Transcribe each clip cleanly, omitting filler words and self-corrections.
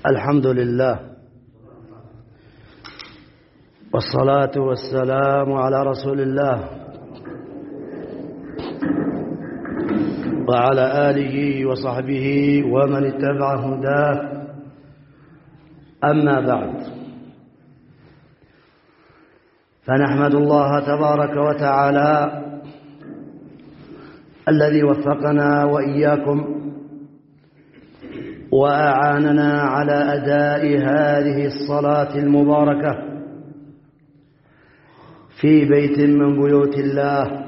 الحمد لله والصلاة والسلام على رسول الله وعلى آله وصحبه ومن اتبع هداه. أما بعد، فنحمد الله تبارك وتعالى الذي وفقنا وإياكم وأعاننا على أداء هذه الصلاة المباركة في بيت من بيوت الله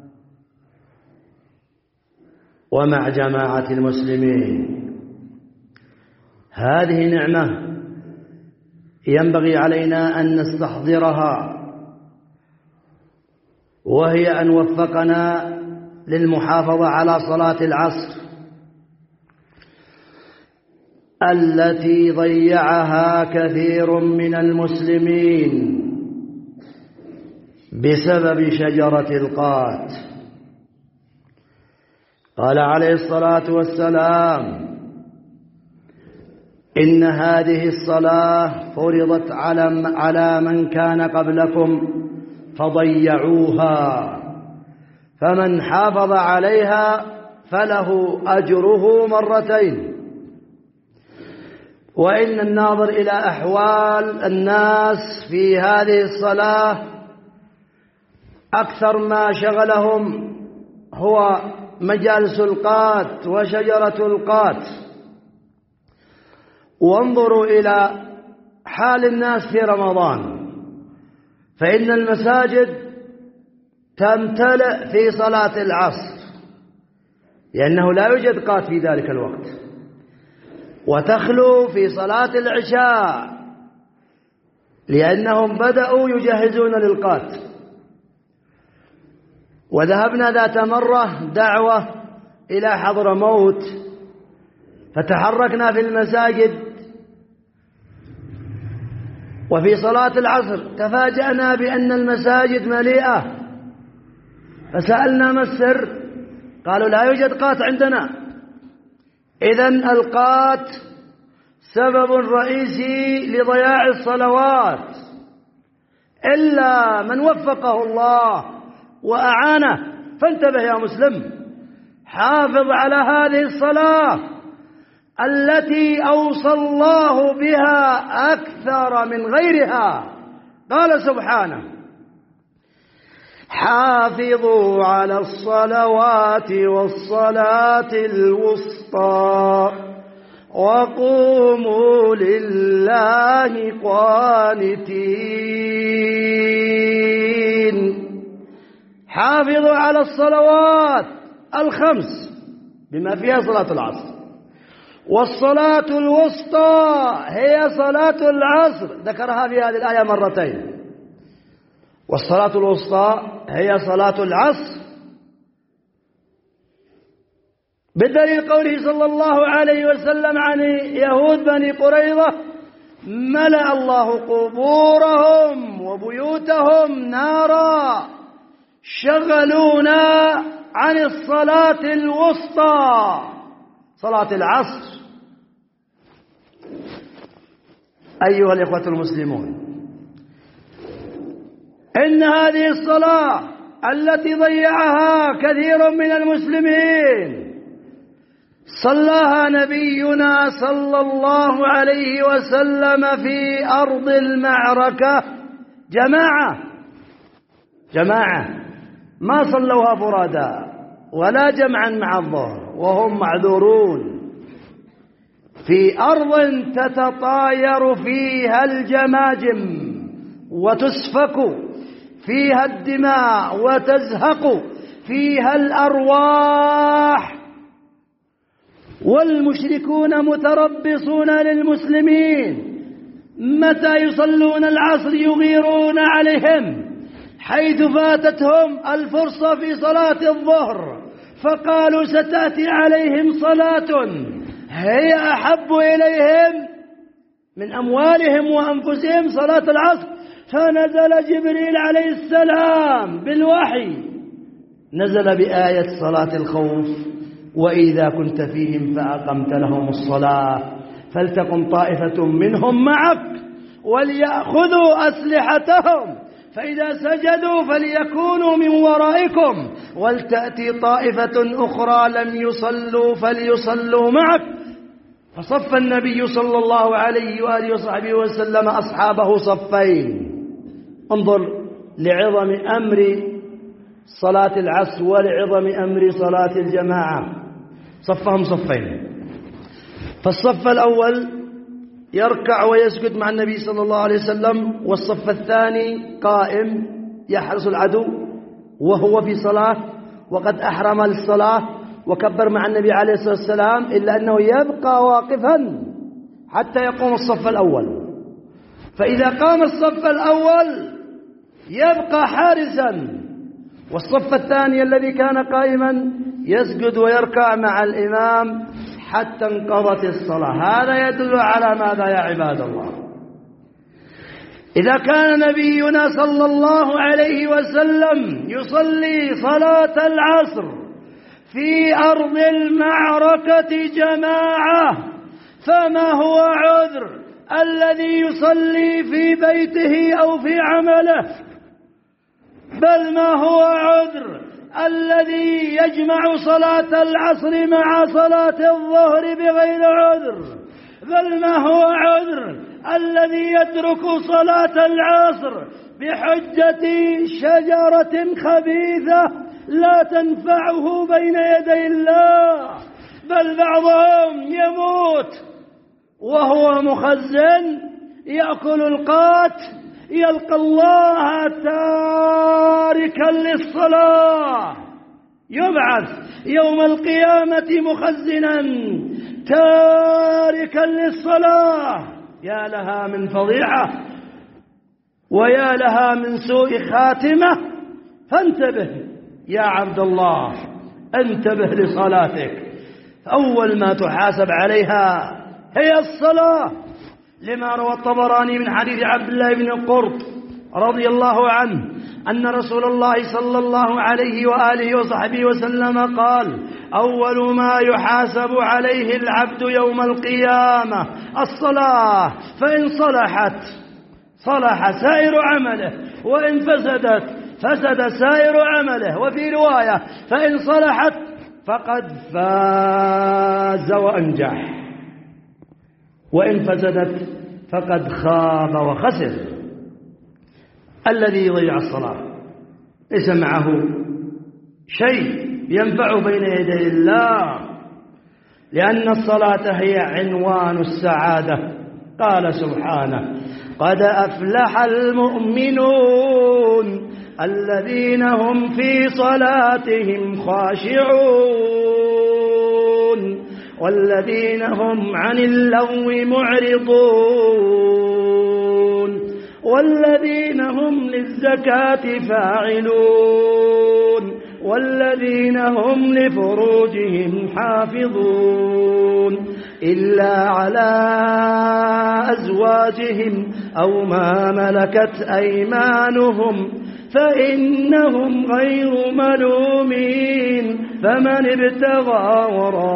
ومع جماعة المسلمين. هذه نعمة ينبغي علينا أن نستحضرها، وهي أن وفقنا للمحافظة على صلاة العصر التي ضيعها كثير من المسلمين بسبب شجرة القات. قال عليه الصلاة والسلام: إن هذه الصلاة فرضت على من كان قبلكم فضيعوها، فمن حافظ عليها فله أجره مرتين. وإن الناظر إلى أحوال الناس في هذه الصلاة أكثر ما شغلهم هو مجالس القات وشجرة القات. وانظروا إلى حال الناس في رمضان، فإن المساجد تمتلئ في صلاة العصر لأنه لا يوجد قات في ذلك الوقت، وتخلو في صلاة العشاء لأنهم بدأوا يجهزون للقات. وذهبنا ذات مرة دعوة إلى حضرموت، فتحركنا في المساجد، وفي صلاة العصر تفاجأنا بأن المساجد مليئة، فسألنا ما السر؟ قالوا لا يوجد قات عندنا. إذن القات سبب رئيسي لضياع الصلوات، إلا من وفقه الله وأعانه. فانتبه يا مسلم، حافظ على هذه الصلاة التي أوصى الله بها أكثر من غيرها. قال سبحانه: حافظوا على الصلوات والصلاة الوسطى وقوموا لله قانتين. حافظوا على الصلوات الخمس بما فيها صلاة العصر، والصلاة الوسطى هي صلاة العصر، ذكرها في هذه الآية مرتين. والصلاة الوسطى هي صلاة العصر، بدليل قوله صلى الله عليه وسلم عن يهود بني قريظة: ملأ الله قبورهم وبيوتهم نارا شغلونا عن الصلاة الوسطى، صلاة العصر. أيها الإخوة المسلمون، إن هذه الصلاة التي ضيعها كثير من المسلمين صلاها نبينا صلى الله عليه وسلم في أرض المعركة جماعة، ما صلوها فرادا ولا جمعا مع الظهر، وهم معذورون، في أرض تتطاير فيها الجماجم وتسفك فيها الدماء وتزهق فيها الأرواح، والمشركون متربصون للمسلمين متى يصلون العصر يغيرون عليهم، حيث فاتتهم الفرصة في صلاة الظهر فقالوا ستأتي عليهم صلاة هي أحب إليهم من أموالهم وأنفسهم، صلاة العصر. فنزل جبريل عليه السلام بالوحي، نزل بآية صلاة الخوف: وإذا كنت فيهم فأقمت لهم الصلاة فلتقم طائفة منهم معك وليأخذوا أسلحتهم فإذا سجدوا فليكونوا من ورائكم ولتأتي طائفة أخرى لم يصلوا فليصلوا معك. فصف النبي صلى الله عليه وآله وصحبه وسلم أصحابه صفين. انظر لعظم أمر صلاة العصر ولعظم أمر صلاة الجماعة، صفهم صفين. فالصف الأول يركع ويسجد مع النبي صلى الله عليه وسلم، والصف الثاني قائم يحرس العدو وهو في صلاة وقد أحرم للصلاة وكبر مع النبي عليه الصلاة والسلام، إلا أنه يبقى واقفا حتى يقوم الصف الأول. فإذا قام الصف الأول يبقى حارسا، والصف الثاني الذي كان قائما يسجد ويركع مع الإمام حتى انقضت الصلاة. هذا يدل على ماذا يا عباد الله؟ إذا كان نبينا صلى الله عليه وسلم يصلي صلاة العصر في أرض المعركة جماعة، فما هو عذر الذي يصلي في بيته أو في عمله؟ بل ما هو عذر الذي يجمع صلاة العصر مع صلاة الظهر بغير عذر؟ بل ما هو عذر الذي يترك صلاة العصر بحجة شجرة خبيثة لا تنفعه بين يدي الله؟ بل بعضهم يموت وهو مخزن يأكل القات يلقى الله تاركا للصلاة، يبعث يوم القيامة مخزنا تاركا للصلاة. يا لها من فضيحة ويا لها من سوء خاتمة. فانتبه يا عبد الله، انتبه لصلاتك. أول ما تحاسب عليها هي الصلاة، لما روى الطبراني من حديث عبد الله بن قرط رضي الله عنه أن رسول الله صلى الله عليه وآله وصحبه وسلم قال: أول ما يحاسب عليه العبد يوم القيامة الصلاة، فإن صلحت صلح سائر عمله، وإن فسدت فسد سائر عمله. وفي رواية: فإن صلحت فقد فاز وأنجح، وإن فسدت فقد خاب وخسر. الذي يضيع الصلاة ليس معه شيء ينفع بين يدي الله، لأن الصلاة هي عنوان السعادة. قال سبحانه: قد أفلح المؤمنون الذين هم في صلاتهم خاشعون والذين هم عن اللغو معرضون والذين هم للزكاة فاعلون والذين هم لفروجهم حافظون إلا على أزواجهم أو ما ملكت أيمانهم فإنهم غير ملومين، فمن ابتغى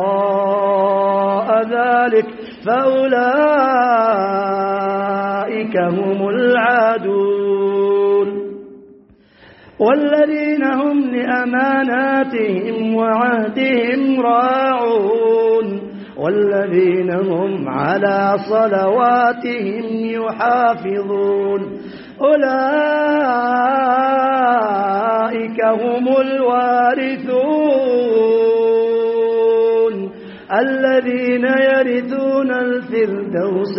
وراء ذلك فأولئك هم العادون. والذين هم لأماناتهم وعهدهم راعون والذين هم على صلواتهم يحافظون، أولئك هم الوارثون الذين يرثون الفردوس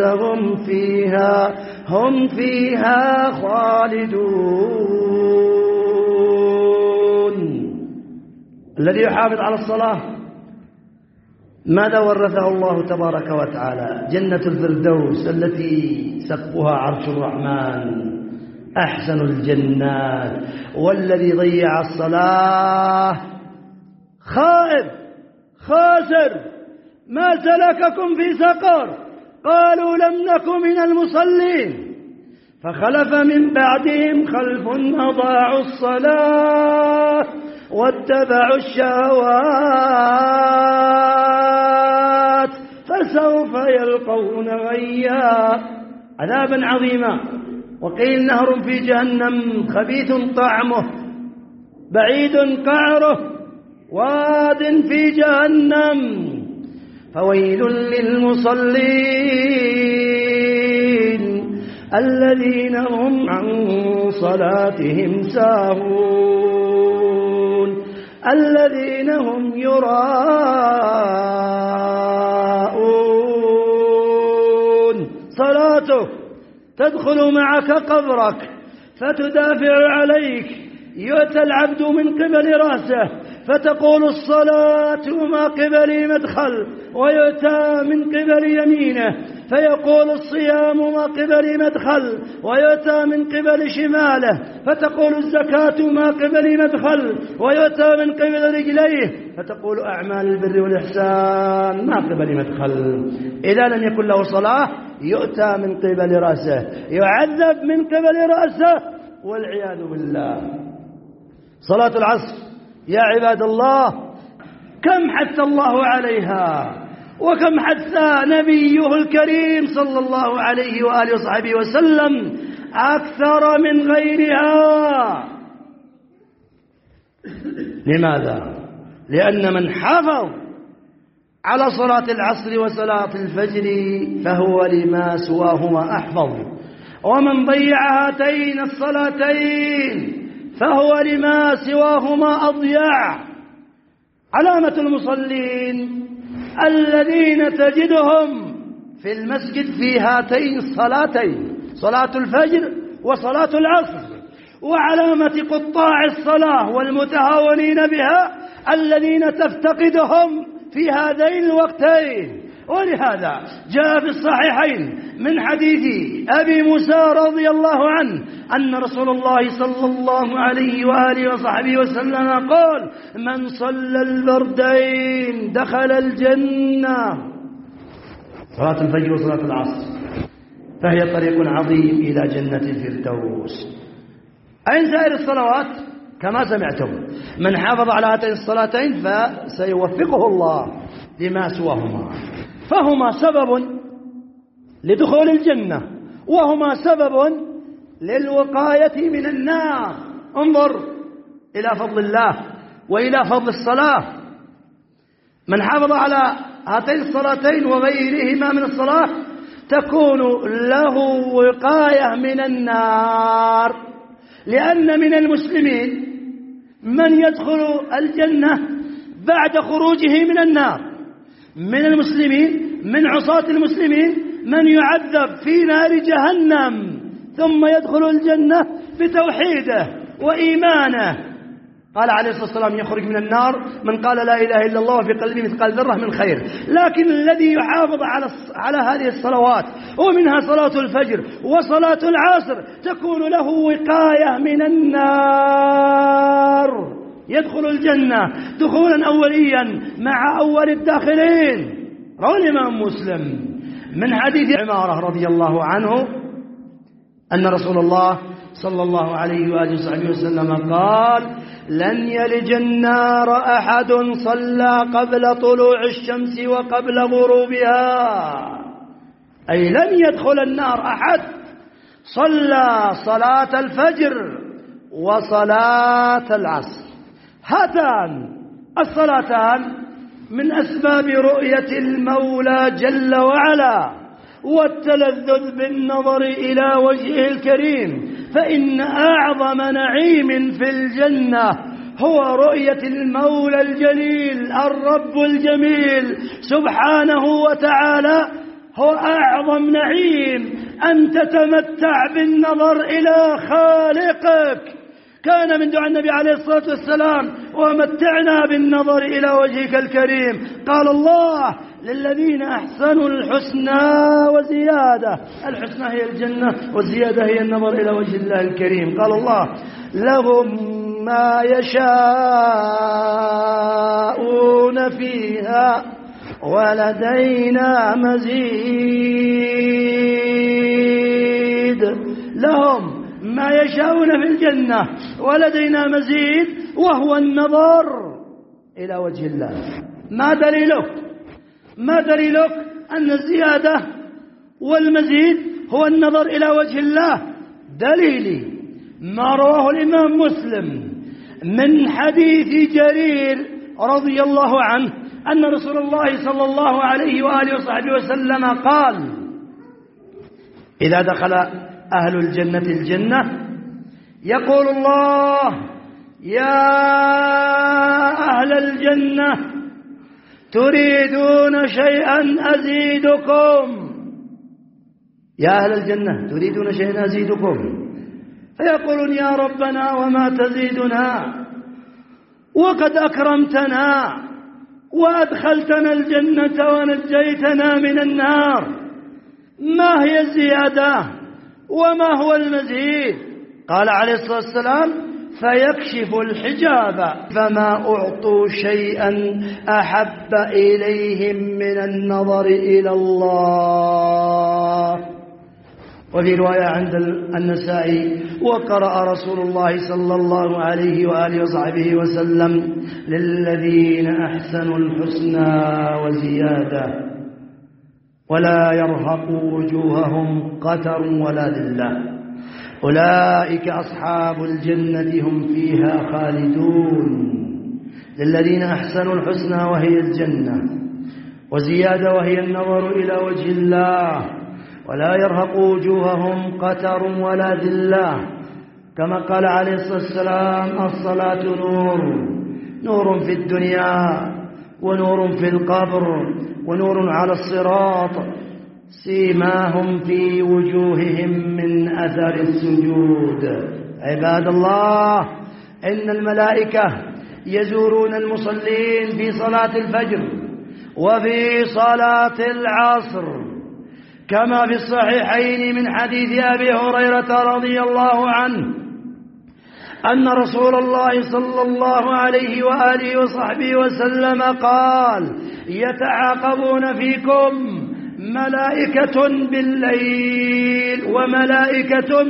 هم فيها خالدون. الذي يحافظ على الصلاة ماذا ورثه الله تبارك وتعالى؟ جنة الفردوس التي سقفها عرش الرحمن، أحسن الجنات. والذي ضيع الصلاة خائب خاسر. ما سلككم في سقر؟ قالوا لم نك من المصلين فخلف من بعدهم خلف أضاعوا الصلاة واتبعوا الشهوات فسوف يلقون غيا عذابا عظيما. وقيل نهر في جهنم خبيث طعمه بعيد قعره واد في جهنم فويل للمصلين الذين هم عن صلاتهم ساهون الذين هم يراءون. صلاتك تدخل معك قبرك فتدافع عليك، يؤتى العبد من قبل رأسه فتقول الصلاة ما قبلي مدخل، ويؤتى من قبل يمينه فيقول الصيام ما قبلي مدخل، ويؤتى من قبل شماله فتقول الزكاة ما قبلي مدخل، ويؤتى من قبل رجليه فتقول أعمال البر والإحسان ما قبلي مدخل. إذا لم يكن له صلاة يؤتى من قبل رأسه، يعذب من قبل رأسه والعياذ بالله. صلاة العصر يا عباد الله كم حث الله عليها، وكم حث نبيه الكريم صلى الله عليه وآله وصحبه وسلم أكثر من غيرها. لماذا؟ لأن من حافظ على صلاة العصر وصلاة الفجر فهو لما سواهما أحفظ، ومن ضيع هاتين الصلاتين فهو لما سواهما أضيع. علامة المصلين الذين تجدهم في المسجد في هاتين الصلاتين، صلاة الفجر وصلاة العصر. وعلامة قطاع الصلاة والمتهاونين بها الذين تفتقدهم في هذين الوقتين. ولهذا جاء في الصحيحين من حديث أبي موسى رضي الله عنه أن رسول الله صلى الله عليه وآله وصحبه وسلم قال: من صلى البردين دخل الجنة. صلاة الفجر وصلاة العصر فهي طريق عظيم إلى جنة الفردوس. أين سائر الصلوات؟ كما سمعتم، من حافظ على هاتين الصلاتين فسيوفقه الله لما سواهما، فهما سبب لدخول الجنة وهما سبب للوقاية من النار. انظر إلى فضل الله وإلى فضل الصلاة. من حافظ على هاتين الصلاتين وغيرهما من الصلاة تكون له وقاية من النار، لأن من المسلمين من يدخل الجنة بعد خروجه من النار. من المسلمين من عصاة المسلمين من يعذب في نار جهنم ثم يدخل الجنة بتوحيده وإيمانه. قال عليه الصلاة والسلام: يخرج من النار من قال لا إله إلا الله وفي قلبه مثقال ذرة من خير. لكن الذي يحافظ على هذه الصلوات ومنها صلاة الفجر وصلاة العصر تكون له وقاية من النار، يدخل الجنة دخولا أوليا مع أول الداخلين. روى الإمام مسلم من حديث عمارة رضي الله عنه أن رسول الله صلى الله عليه وآله وصحبه وسلم قال: لن يلج النار أحد صلى قبل طلوع الشمس وقبل غروبها، أي لن يدخل النار أحد صلى صلاة الفجر وصلاة العصر. هاتان الصلاتان من أسباب رؤية المولى جل وعلا والتلذذ بالنظر إلى وجهه الكريم، فإن أعظم نعيم في الجنة هو رؤية المولى الجليل الرب الجميل سبحانه وتعالى. هو أعظم نعيم أن تتمتع بالنظر إلى خالقك. كان من دعاء النبي عليه الصلاة والسلام: ومتعنا بالنظر إلى وجهك الكريم. قال الله: للذين أحسنوا الحسنى وزيادة. الحسنى هي الجنة والزيادة هي النظر إلى وجه الله الكريم. قال الله: لهم ما يشاءون فيها ولدينا مزيد. لهم ما يشاءون في الجنة ولدينا مزيد، وهو النظر إلى وجه الله. ما دليلك أن الزيادة والمزيد هو النظر إلى وجه الله. دليلي ما رواه الإمام مسلم من حديث جرير رضي الله عنه أن رسول الله صلى الله عليه وآله وصحبه وسلم قال: إذا دخل أهل الجنة الجنة يقول الله: يا أهل الجنة تريدون شيئا أزيدكم، يا أهل الجنة تريدون شيئا أزيدكم، فيقولون: يا ربنا وما تزيدنا وقد أكرمتنا وأدخلتنا الجنة ونجيتنا من النار، ما هي الزيادة وما هو المزيد؟ قال عليه الصلاة والسلام: فيكشف الحجاب، فما أعطوا شيئا أحب إليهم من النظر إلى الله. وفي رواية عند النسائي: وقرأ رسول الله صلى الله عليه وآله وصحبه وسلم: للذين أحسنوا الحسنى وزيادة ولا يرهق وجوههم قتر ولا ذلة، أولئك أصحاب الجنة هم فيها خالدون. للذين أحسنوا الحسنى وهي الجنة، وزيادة وهي النظر إلى وجه الله، ولا يرهق وجوههم قتر ولا ذلة، كما قال عليه الصلاة والسلام: الصلاة نور في الدنيا ونور في القبر ونور على الصراط، سيماهم في وجوههم من أثر السجود. عباد الله، إن الملائكة يزورون المصلين في صلاة الفجر وفي صلاة العصر، كما في الصحيحين من حديث أبي هريرة رضي الله عنه أن رسول الله صلى الله عليه وآله وصحبه وسلم قال: يتعاقبون فيكم ملائكة بالليل وملائكة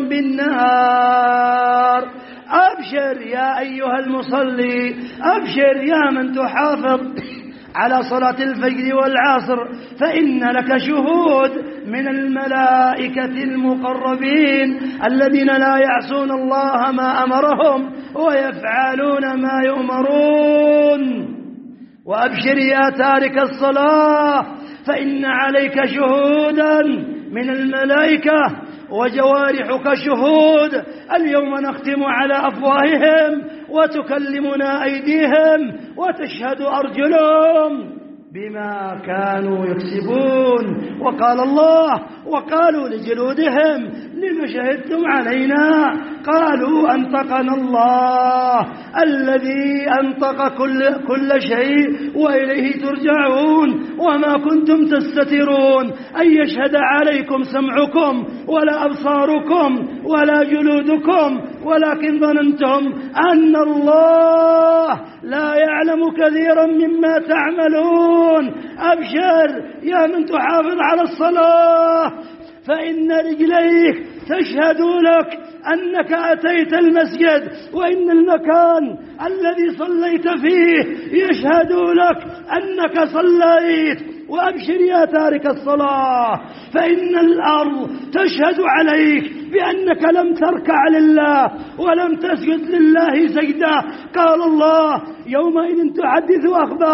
بالنهار. أبشر يا أيها المصلي، أبشر يا من تحافظ على صلاة الفجر والعصر، فإن لك شهود من الملائكة المقربين الذين لا يعصون الله ما أمرهم ويفعلون ما يؤمرون. وأبشر يا تارك الصلاة، فإن عليك شهودا من الملائكة وجوارحك شهود. اليوم نختم على أفواههم وتكلمنا أيديهم وتشهد أرجلهم بما كانوا يكسبون. وقال الله: وقالوا لجلودهم لم شهدتم علينا؟ قالوا أنطقنا الله الذي أنطق كل شيء وإليه ترجعون، وما كنتم تستترون أن يشهد عليكم سمعكم ولا أبصاركم ولا جلودكم، ولكن ظننتم أن الله لا يعلم كثيرا مما تعملون. أبشر يا من تحافظ على الصلاة، فإن رجليك تشهد لك أنك أتيت المسجد، وإن المكان الذي صليت فيه يشهد لك أنك صليت. وأبشر يا تارك الصلاة، فإن الأرض تشهد عليك بأنك لم تركع لله ولم تسجد لله سجدة. قال الله: يومئذ تحدث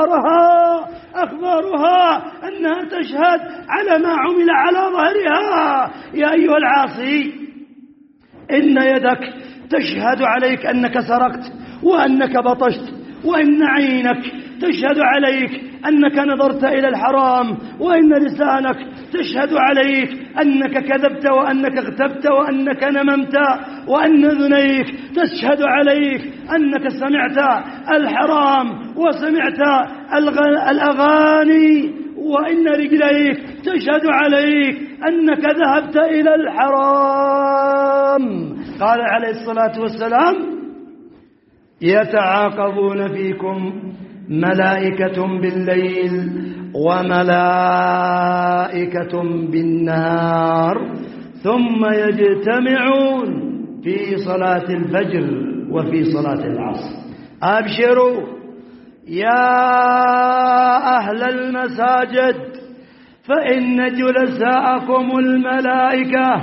أخبارها أنها تشهد على ما عمل على ظهرها. يا أيها العاصي، إن يدك تشهد عليك أنك سرقت وأنك بطشت، وإن عينك تشهد عليك أنك نظرت إلى الحرام، وإن لسانك تشهد عليك أنك كذبت وأنك اغتبت وأنك نممت، وأن أذنيك تشهد عليك أنك سمعت الحرام وسمعت الأغاني، وإن رجليك تشهد عليك أنك ذهبت إلى الحرام. قال عليه الصلاة والسلام: يتعاقبون فيكم ملائكة بالليل وملائكة بالنهار، ثم يجتمعون في صلاة الفجر وفي صلاة العصر. أبشروا يا أهل المساجد، فإن جلساءكم الملائكة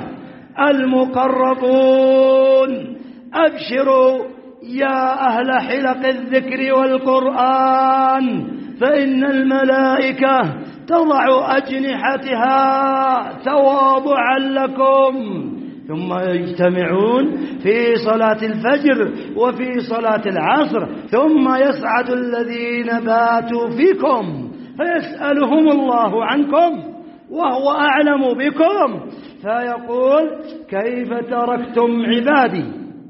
المقربون. أبشروا يا أهل حلق الذكر والقرآن، فإن الملائكة تضع أجنحتها تواضعا لكم، ثم يجتمعون في صلاة الفجر وفي صلاة العصر، ثم يصعد الذين باتوا فيكم فيسألهم الله عنكم وهو أعلم بكم، فيقول كيف تركتم عبادي؟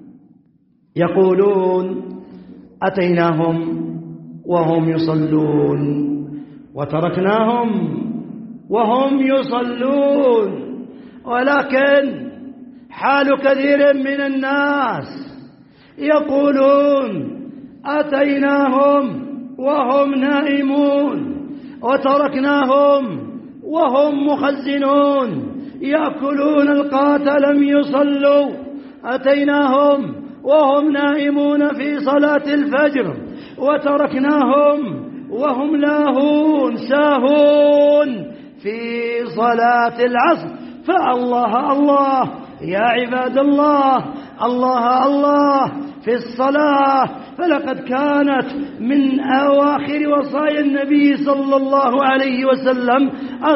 يقولون أتيناهم وهم يصلون وتركناهم وهم يصلون. ولكن حال كثير من الناس يقولون أتيناهم وهم نائمون وتركناهم وهم مخزنون يأكلون القات لم يصلوا، أتيناهم وهم نائمون في صلاة الفجر وتركناهم وهم لاهون ساهون في صلاة العصر. فالله الله يا عباد الله، الله الله في الصلاة. فلقد كانت من أواخر وصايا النبي صلى الله عليه وسلم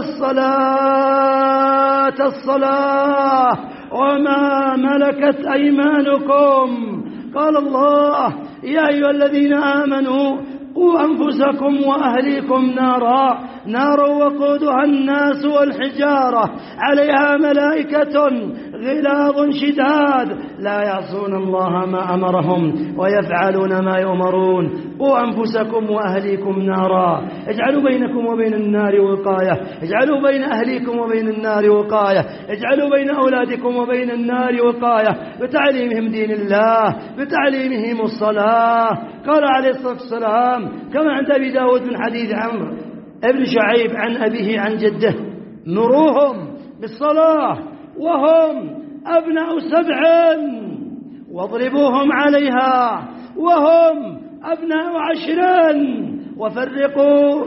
الصلاة الصلاة وما ملكت أيمانكم. قال الله يا أيها الذين آمنوا قوا أنفسكم وأهليكم نارا وقودها الناس والحجارة عليها ملائكة غلاظ شداد لا يعصون الله ما أمرهم ويفعلون ما يؤمرون. قوا أنفسكم وأهليكم نارا، اجعلوا بينكم وبين النار وقاية، اجعلوا بين أهليكم وبين النار وقاية، اجعلوا بين أولادكم وبين النار وقاية، بتعليمهم دين الله، بتعليمهم الصلاة. قال عليه الصلاة والسلام كما عند أبي داود من حديث عمرو ابن شعيب عن أبيه عن جده: مروهم بالصلاة وهم أبناء 7 واضربوهم عليها وهم أبناء 10 وفرقوا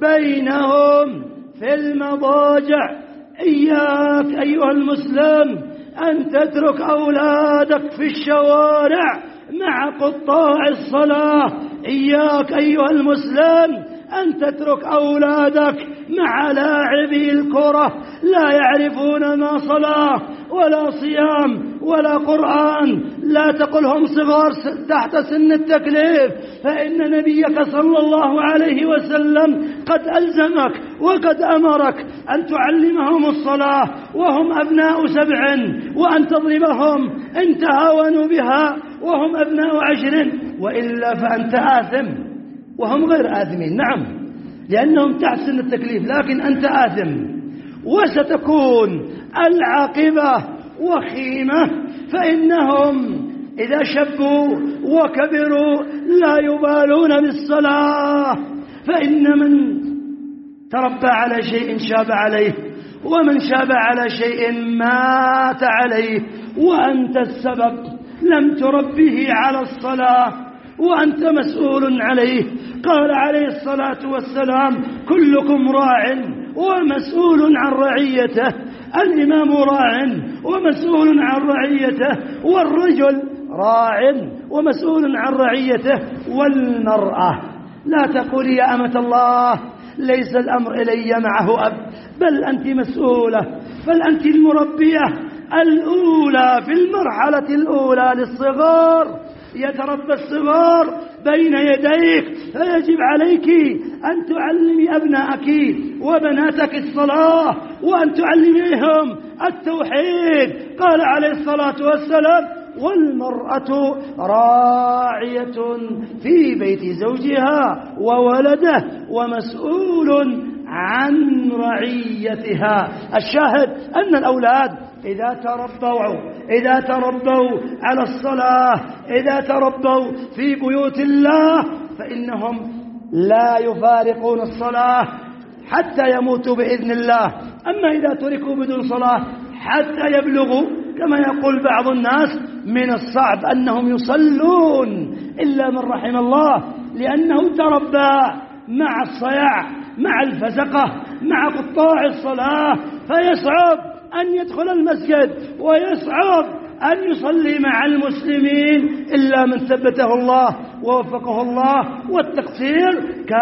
بينهم في المضاجع. إياك أيها المسلم أن تترك أولادك في الشوارع مع قطاع الصلاة، إياك أيها المسلم أن تترك أولادك مع لاعبي الكرة لا يعرفون ما صلاة ولا صيام ولا قرآن. لا تقلهم صغار تحت سن التكليف، فإن نبيك صلى الله عليه وسلم قد ألزمك وقد أمرك أن تعلمهم الصلاة وهم أبناء 7 وأن تضربهم إن تهاونوا بها وهم أبناء 10، وإلا فأنت آثم وهم غير آثمين. نعم لأنهم تحت سن التكليف، لكن أنت آثم، وستكون العاقبة وخيمة. فإنهم إذا شبوا وكبروا لا يبالون بالصلاة، فإن من تربى على شيء شاب عليه، ومن شاب على شيء مات عليه، وأنت السبب لم تربه على الصلاة وأنت مسؤول عليه. قال عليه الصلاة والسلام كلكم راع ومسؤول عن رعيته، الإمام راع ومسؤول عن رعيته، والرجل راع ومسؤول عن رعيته، والمرأة. لا تقولي يا أمة الله ليس الأمر إلي معه أب، بل أنت مسؤولة، بل أنت المربية الأولى في المرحلة الأولى للصغار. يتربى الصغار بين يديك، فيجب عليك أن تعلمي أبنائك وبناتك الصلاة وأن تعلميهم التوحيد. قال عليه الصلاة والسلام والمرأة راعية في بيت زوجها وولده ومسؤول عن رعيتها. الشاهد أن الأولاد إذا تربوا على الصلاة، إذا تربوا في بيوت الله، فإنهم لا يفارقون الصلاة حتى يموتوا بإذن الله. أما إذا تركوا بدون صلاة حتى يبلغوا، كما يقول بعض الناس من الصعب أنهم يصلون إلا من رحم الله، لأنه تربى مع الصياع، مع الفسقة، مع قطاع الصلاة، فيصعب أن يدخل المسجد ويصعب أن يصلي مع المسلمين إلا من ثبته الله ووفقه الله. والتقصير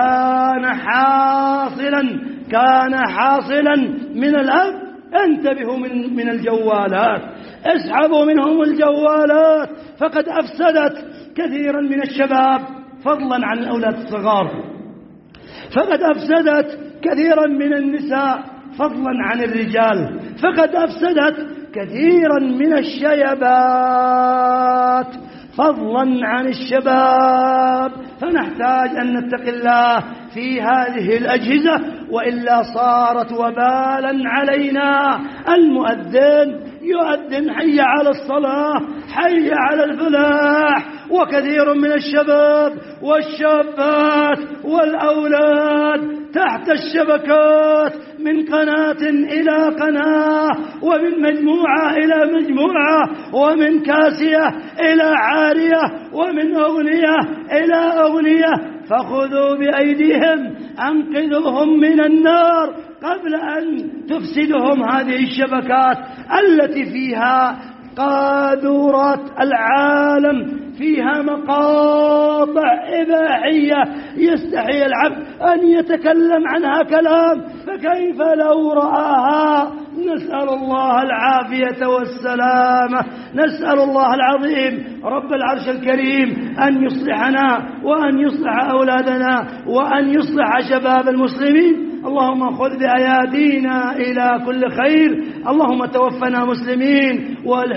كان حاصلا من الأب. انتبهوا من الجوالات، اسحبوا منهم الجوالات، فقد أفسدت كثيرا من الشباب فضلا عن الأولاد الصغار، فقد أفسدت كثيرا من النساء فضلا عن الرجال، فقد أفسدت كثيرا من الشيبات فضلا عن الشباب. فنحتاج أن نتقي الله في هذه الأجهزة، وإلا صارت وبالا علينا. المؤذن يؤذن حي على الصلاة، حي على الفلاح، وكثير من الشباب والشابات والأولاد تحت الشبكات، من قناة إلى قناة، ومن مجموعة إلى مجموعة، ومن كاسية إلى عارية، ومن أغنية إلى أغنية. فخذوا بأيديهم، أنقذوهم من النار قبل أن تفسدهم هذه الشبكات التي فيها قاذورات العالم، فيها مقاطع إباحية يستحي العبد أن يتكلم عنها كلام، فكيف لو رآها؟ نسأل الله العافية والسلامة. نسأل الله العظيم رب العرش الكريم أن يصلحنا وأن يصلح أولادنا وأن يصلح شباب المسلمين. اللهم خذ بأيادينا إلى كل خير. اللهم توفنا مسلمين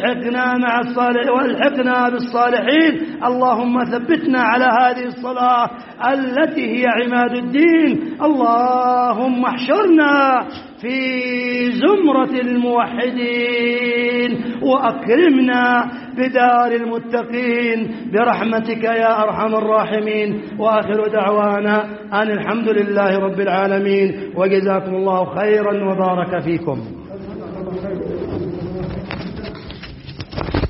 والحقنا بالصالحين. اللهم ثبتنا على هذه الصلاة التي هي عماد الدين. اللهم احشرنا في زمرة الموحدين، وأكرمنا بدار المتقين برحمتك يا أرحم الراحمين. وآخر دعوانا أن الحمد لله رب العالمين، وجزاكم الله خيرا وبارك فيكم.